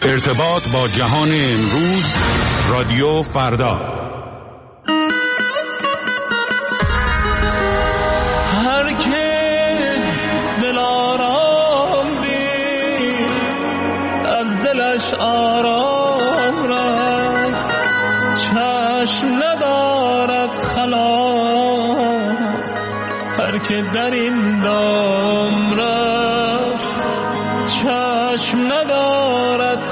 ارتباط با جهان امروز، رادیو فردا. هر که دل آرام دید از دلش آرام رفت، چشم ندارد خلاص. هر که در این دام رفت، چشم ندارد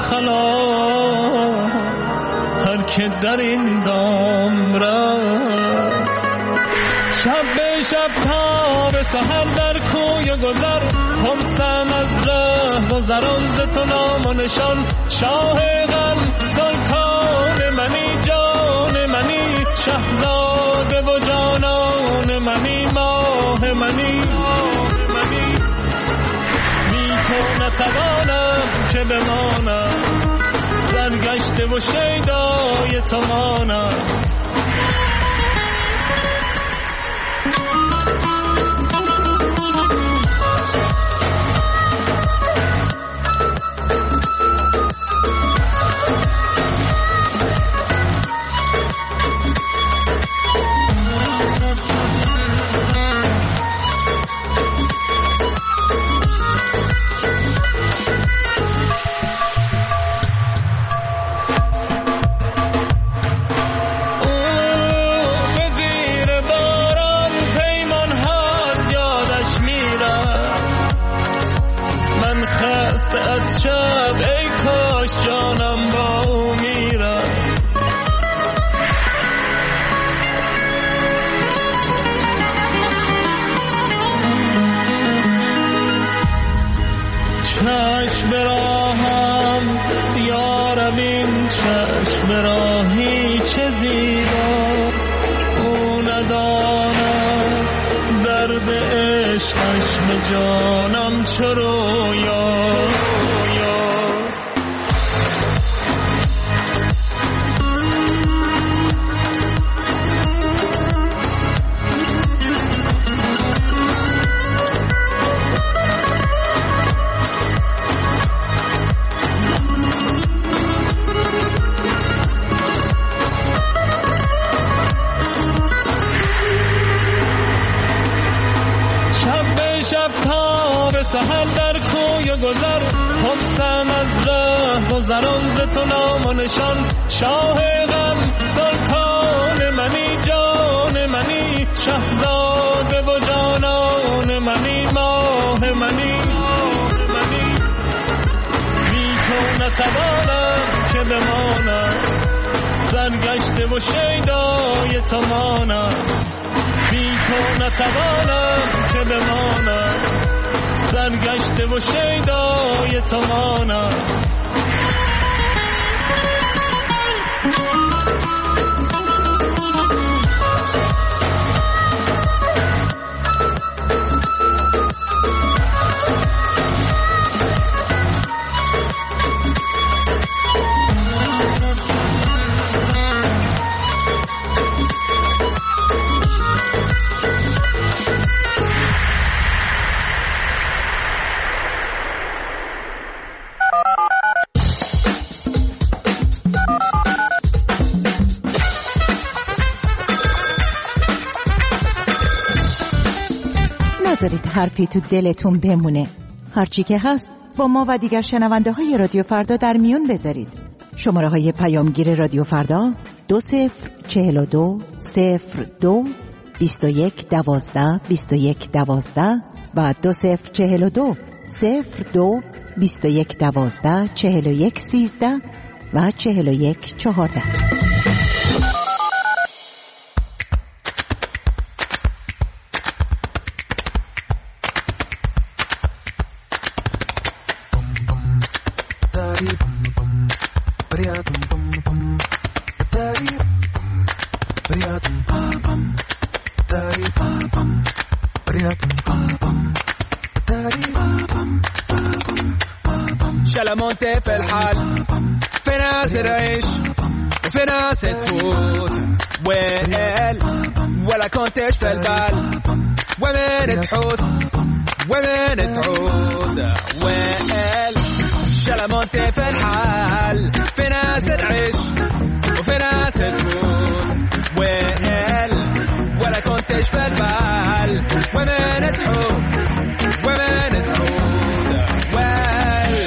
خلاص. هر که در این دام رفت، شب به شب تا به سحر در کوی گذر، همسم از ره گذران ز تو نام و نشان. شاه غم سلطان منی، جان منی، شهزاده و جانان منی، ماه منی. بی تو نتوانم که بمانم، سرگشته و شیدای تو مانم. چشم براهم یارم، این چشم براهی چه زیباست. او ندانم درد عشقش به جانم چه رویاست. سحر در کوی گذر، همسم از ره گذران ز تو نام و نشان. شاه غم سلطان منی، جان منی، شهزاده و جانان منی، ماه منی. بی تو نتوانم که بمانم، سرگشته و شیدای تو مانم. بی تو نتوانم که بمانم، سرگشته و شیدای تو مانم. نذارید حرفی تو دلتون بمونه. هرچی که هست با ما و دیگر شنونده های رادیو فردا در میون بذارید. شماره های پیامگیر رادیو فردا 2042 02 21 12 21 12 و 2042 02 21 12 41 13 و 41 14. شلمونت في الحال، في ناس تعيش وفي ناس تفوت، ويل ولا كنتش في البال، وين تحوت وين تعود، ويل شلمونتي في الحال في ناس تعيش وفي ناس تموت ويل ولا كنتش في البال ومن تحوم ومن تحود ويل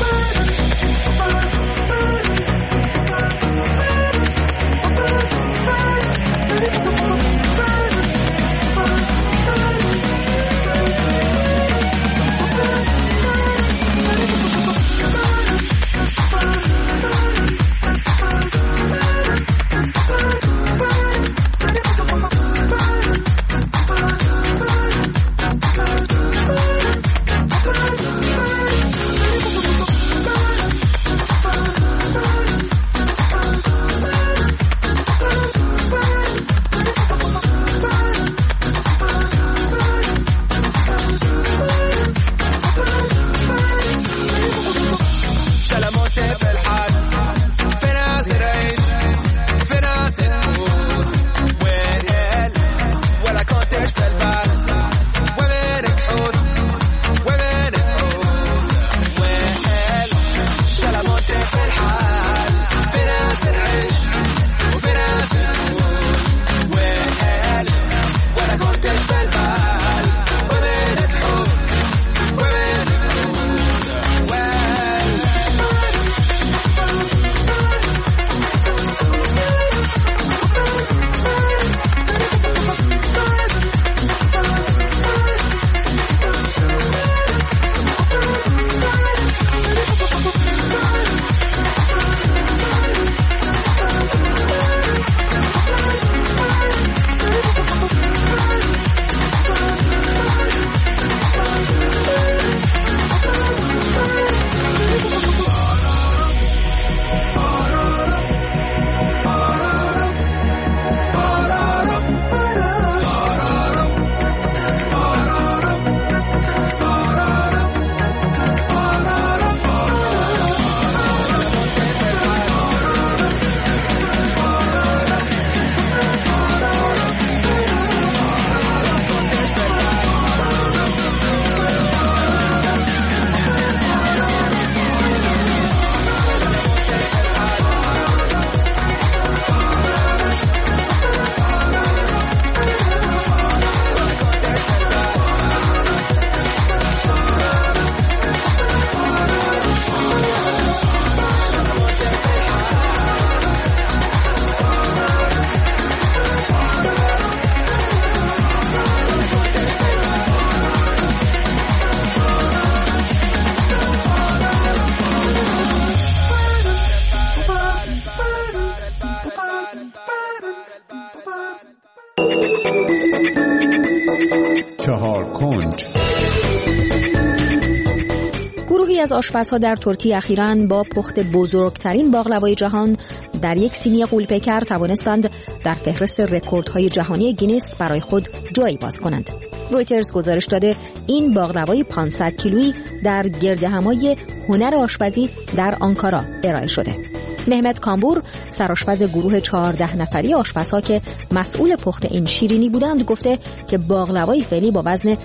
گروهی از آشپزها در ترکیه اخیراً با پخت بزرگترین باقلوای جهان در یک سینی غول‌پیکر توانستند در فهرست رکوردهای جهانی گینس برای خود جایی باز کنند. رویترز گزارش داده این باقلوای 500 کیلویی در گردهمایی هنر آشپزی در آنکارا ارائه شده. مهمت کامبور، سرآشپز گروه 14 نفری آشپزها که مسئول پخت این شیرینی بودند، گفته که باقلوای فعلی با وزن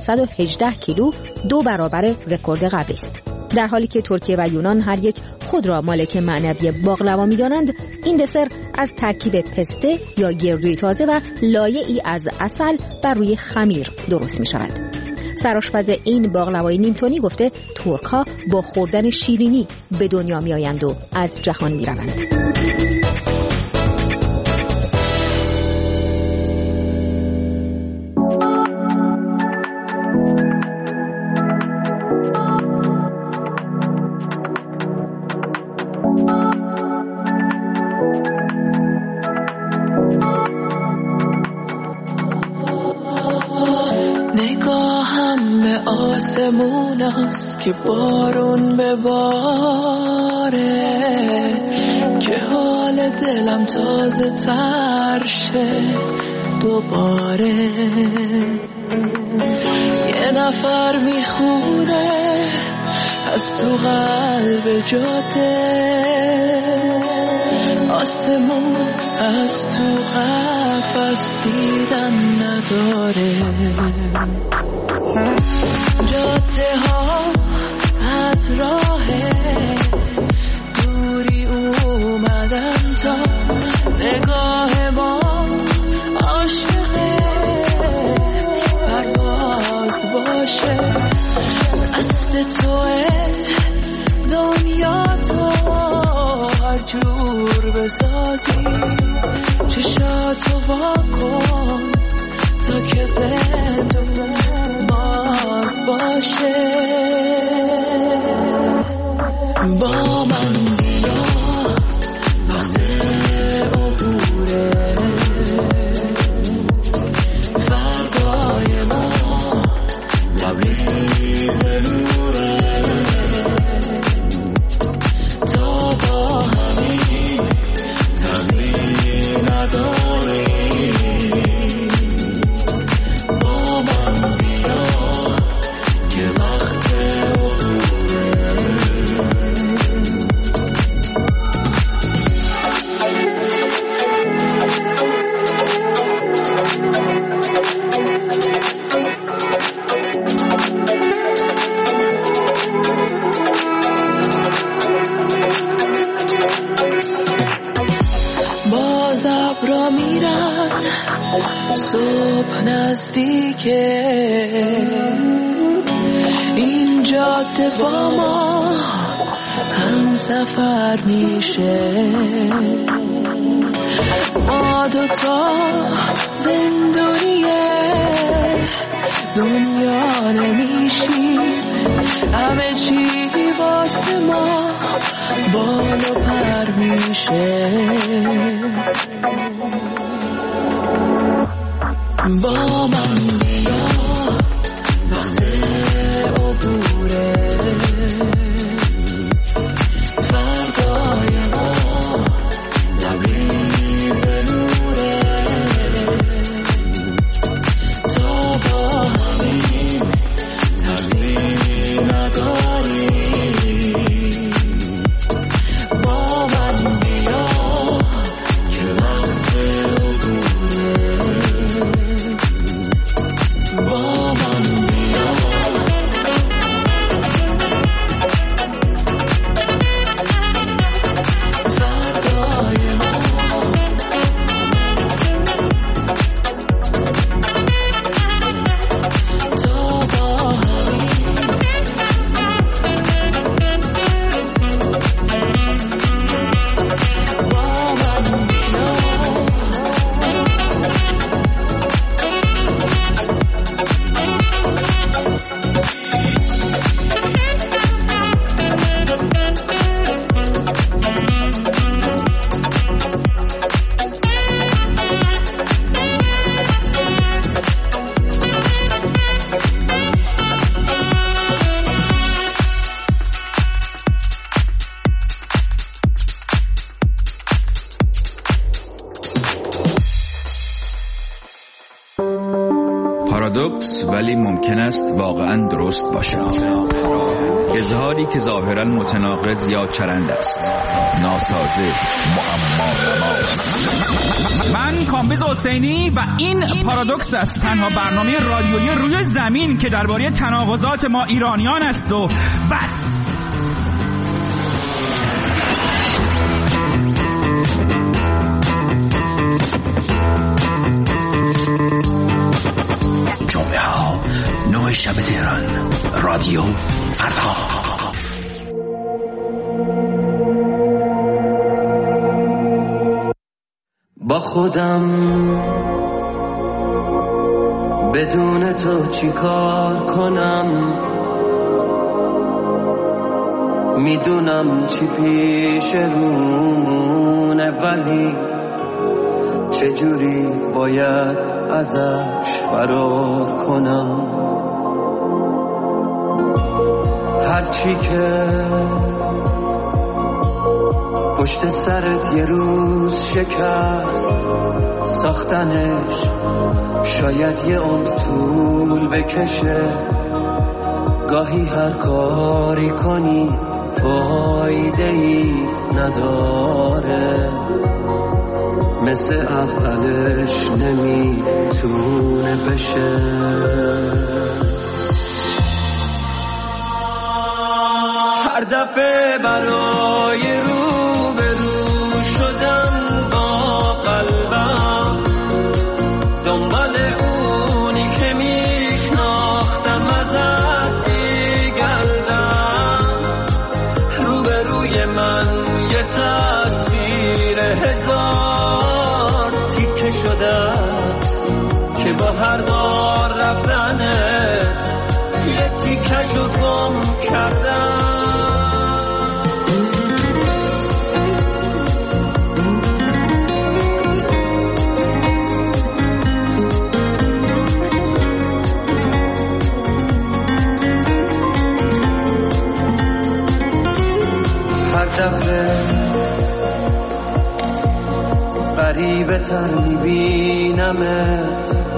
518 کیلو 2 برابر رکورد قبلی است. در حالی که ترکیه و یونان هر یک خود را مالک معنوی باقلوا می‌دانند، این دسر از ترکیب پسته یا گردوی تازه و لایه‌ای از عسل بر روی خمیر درست می‌شود. سرآشپز این باقلوای نیمتونی گفته ترک‌ها با خوردن شیرینی به دنیا می‌آیند و از جهان می‌روند. آسمون است که بارون بباره، که حال دلم تازه تر شه دوباره. یه نفر میخونه از تو قلب جاده، آسمون از تو قفس دیدن نداره. جاده ها از راه نگاه ما عاشقه پرواز باشه دست توه دنیا تو هر جور بسازی چشاتو واکن تا که زندون باز باشه با من بیا وقت عبوره فردای ما لبریز نوره تا با همین ترسی نداری با من بیا که وقت باز ابرا میرن صبح نزدیکه این جاده با ما هم سفر میشه ما دوتا زندونیه دنیا نمیشیم همه چی واسه ما بال و پر میشه با من بیا وقت عبوره فردای ما لبریز نوره تا با همین ترسی نداری با من بیا که وقت عبوره با من بیا فردای ما تا با پارادوکس ولی ممکن است واقعا درست باشد. اظهاری که ظاهرا متناقض یا چرند است، ناسازه، معما. من کامبیز حسینی و این پارادوکس است، تنها برنامه رادیویی روی زمین که درباره تناقضات ما ایرانیان است و بس. جمعه ها 9 شب تهران، رادیو فردا. با خودم بدون تو چی کار کنم، میدونم چی پیش رونه، ولی چجوری باید ازش فرار کنم. هرچی که پشت سرت یه روز شکست، ساختنش شاید یه عمر طول بکشه. گاهی هر کاری کنی فایده‌ای نداره، مثل اولش نمیتونه بشه. هر دفعه برای رو به رو شدن با من یه تصویر هزار تیکه شده است که با هر بار رفتنت یه تیکشو گم کردم. هر دفعه غریبه تر میبینمت،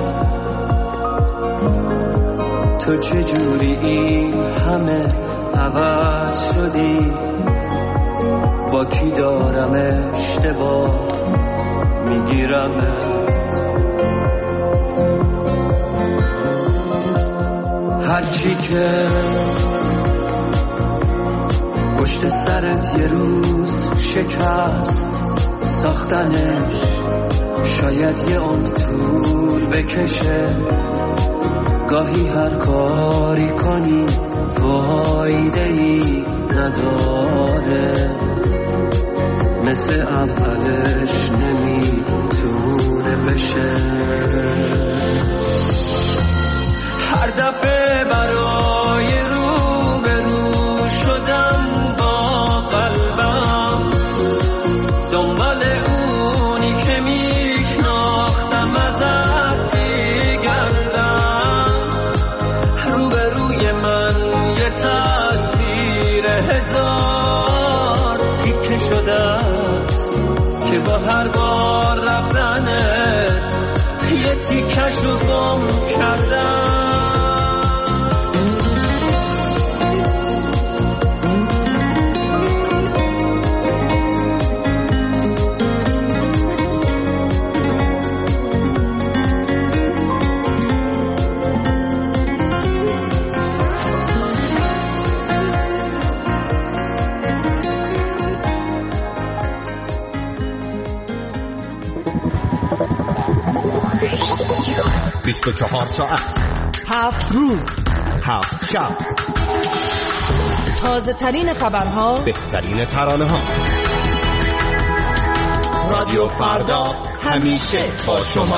تو چجوری این همه عوض شدی، با کی دارم اشتباه میگیرمت. هرچی که پشت سرت یه روز شکست ساختنش، شاید یه عمر طول بکشه. گاهی هر کاری کنی فایده‌ای نداره، مثل اولش نمیتونه بشه. هر دفعه برای روبرو شدن با قلبم دنبال اونی که میشناختم ازت میگردم. روبروی من یه تصویر هزار تیکه شده است که با هر بار رفتنت یه تیکشو گم کردم. بیست 24 ساعت 7 روز 7 شب، تازه ترین خبرها، بهترین ترانه ها. رادیو فردا همیشه با شما.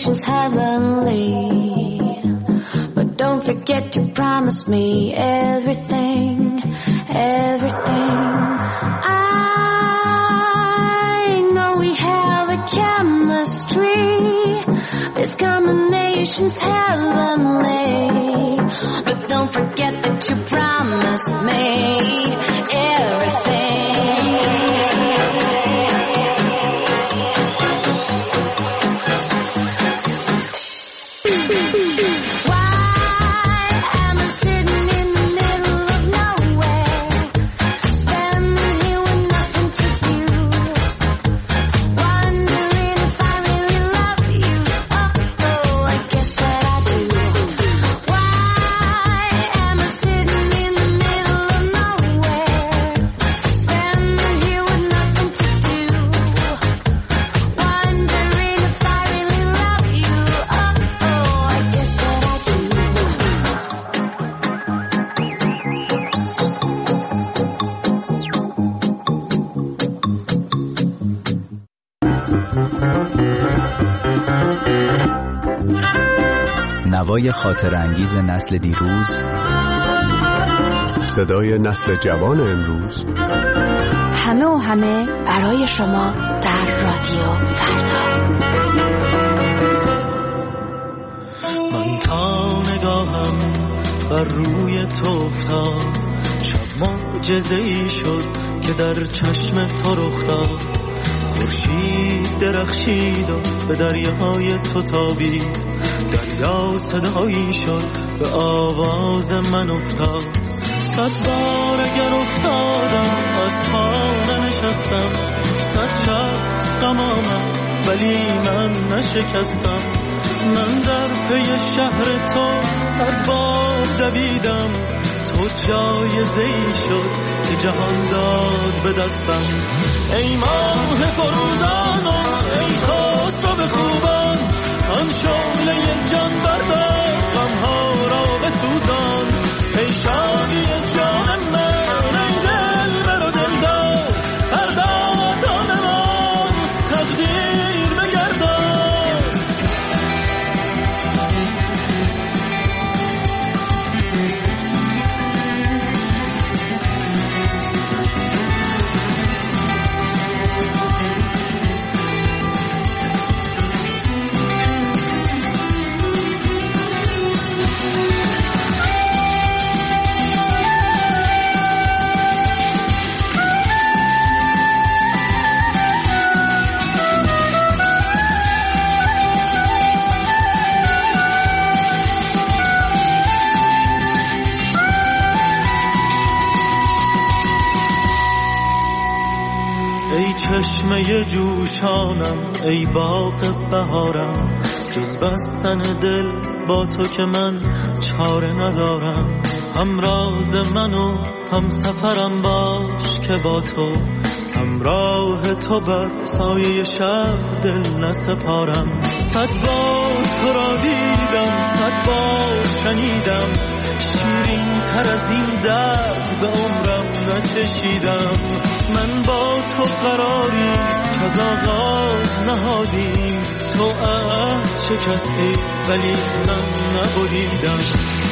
nations heavenly. But don't forget to promise me everything, everything. I know we have a chemistry. This combination's heavenly. But don't forget that you promised me everything. نوای خاطر انگیز نسل دیروز، صدای نسل جوان امروز، همه و همه برای شما در رادیو فردا. من تا نگاهم بر روی تو افتاد، شب معجزه‌ای شد که در چشم تو رخ داد. خورشید درخشید و به دریای تو تابید، دریا صدایی شد به آواز من افتاد. 100 بار اگر افتادم از پا ننشستم، 100 شب غم آمد ولی من نشکستم. من در پی شهر تو 100 بار دویدم، تو جایزه‌ای شد که جهان داد به دستم. ای ماه فروزان و ای خسرو خوبان، آن شعله جان بردار غمها را بسوزان. ای شادی جان من، ای دل بر و دلدار، فردا از آن ما تقدیر بگردان. ای چشمه جوشانم، ای باغ بهارم، جز بستن دل با تو که من چاره ندارم. هم راز من و هم سفرم باش که با تو، همراه تو بر سایه شب دل نسپارم. 100 بار تو را دیدم، 100 بار شنیدم، شیرین تر از این درد به عمرم نچشیدم. من با تو قراری که از آغاز نهادیم، تو عهد شکستی ولی من نبریدم.